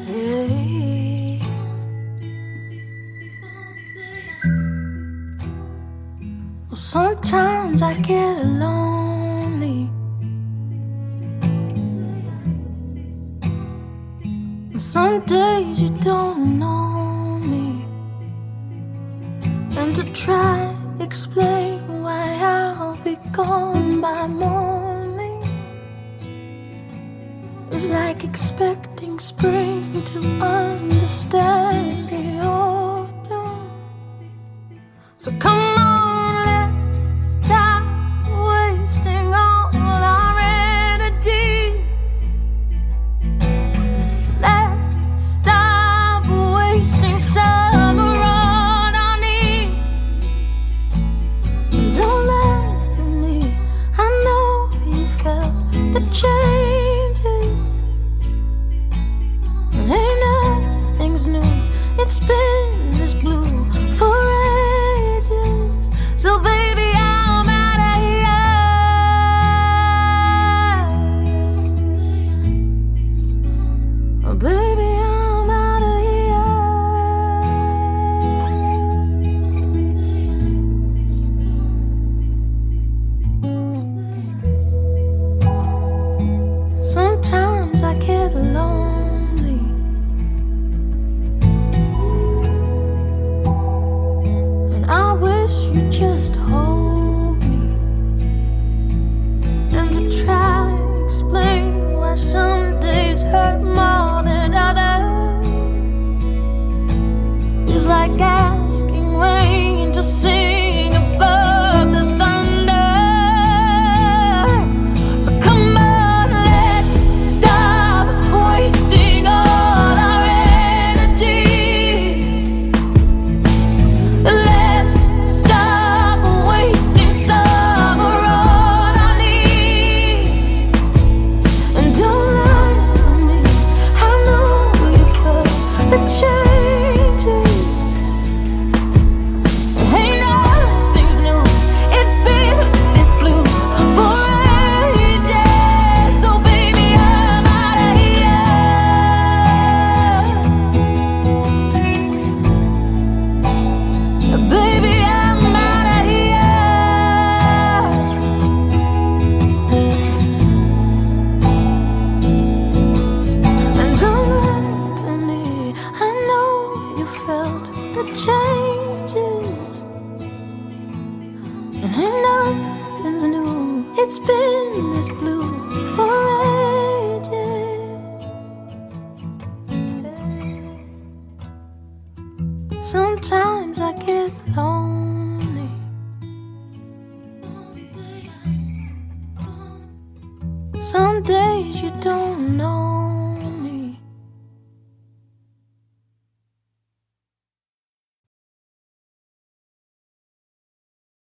Hey. Well, sometimes I get lonely, and some days you don't know me, and to try explain why I'll be gone by morning is like expecting spring to understand the autumn. So come on, let's stop wasting all our energy. Let's stop wasting summer on our knees. Don't lie to me, I know you felt the changes. Ain't nothing's new, it's been this blue for ages. So baby, I'm out of here. Oh, baby, I'm out of here. Sometimes I get lonely, and I wish you'd just hold me, and to try to explain why some days hurt more than others is like asking rain to sing above the thunder. So come on, let's stop wasting all our energy. Let's stop wasting summer on our knees. And don't lie to me, I know you felt the changes. Ain't nothing's new, it's been this blue for ages. So baby, I'm out of here. Baby, I'm out of here. And don't lie to me, I know you felt the changes. And ain't nothing's new, it's been this blue for ages. Sometimes I get lonely, some days you don't know